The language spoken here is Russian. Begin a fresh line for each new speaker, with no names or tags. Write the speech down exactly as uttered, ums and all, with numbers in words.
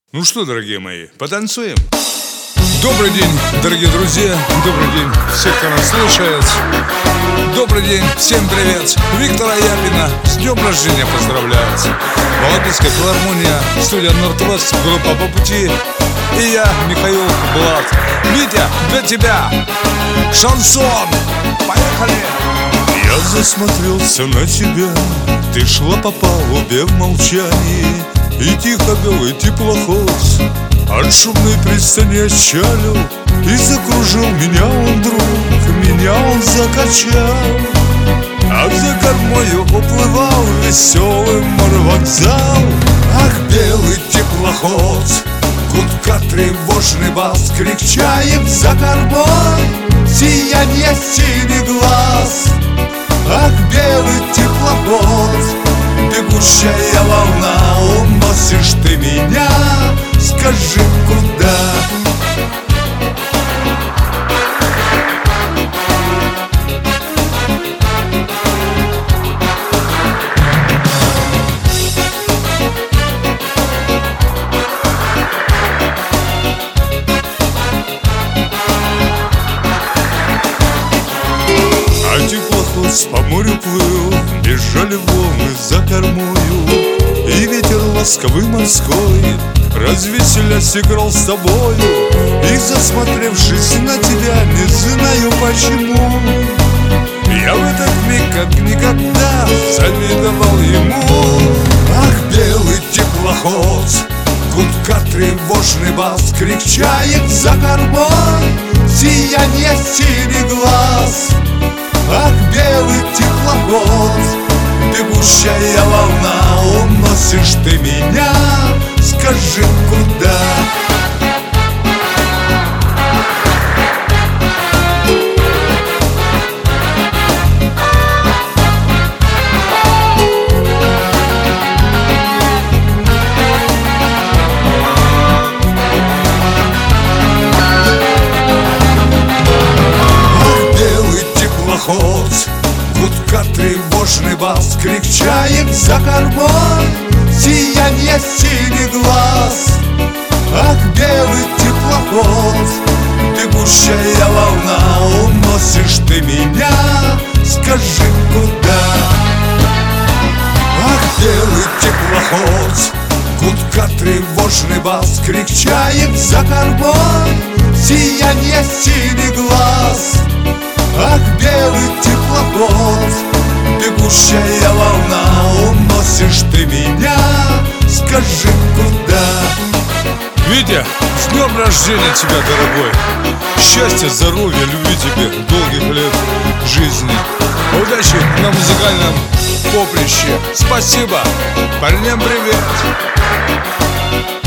Ну что, дорогие мои, потанцуем? Добрый день, дорогие друзья. Добрый день, все, кто нас слушает. Добрый день, всем привет. Виктора Япина с днем рождения поздравляет Вологодская филармония, студия Норд-Вест, группа «По пути». И я, Михаил Блад. Витя, для тебя шансон. Поехали!
Я засмотрелся на тебя. Ты шла по палубе в молчании, и тихо белый теплоход от шумной пристани отчалил, и закружил меня он, друг, меня он закачал. А за кормою уплывал веселый морвокзал. Ах, белый теплоход, гудка тревожный бас, кричает за кормой сияние синий глаз. Ах, белый теплоход, бегущая волна, уносишь ты меня, скажи, куда? А теплоход по морю плыл, бежали волны за кормою, и ветер ласковый морской, развеселясь, играл с тобою. И засмотревшись на тебя, не знаю почему, я в этот миг, как никогда, завидовал ему. Ах, белый теплоход, гудка тревожный бас, кричает за кормой сияние синий глаз. Ах, белый теплоход, бегущая волна, уносишь ты меня, скажи, куда? Гудка тревожный бас, кричает за кормой сияние синий глаз. Ах, белый теплоход, бегущая волна, уносишь ты меня, скажи, куда? Ах, белый теплоход, гудка тревожный бас, кричает за кормой сияние синий глаз. Ах, белый теплоход, бегущая волна, уносишь ты меня, скажи, куда?
Витя, с днем рождения тебя, дорогой. Счастья, здоровья, любви тебе, долгих лет жизни. Удачи на музыкальном поприще. Спасибо. Парням привет.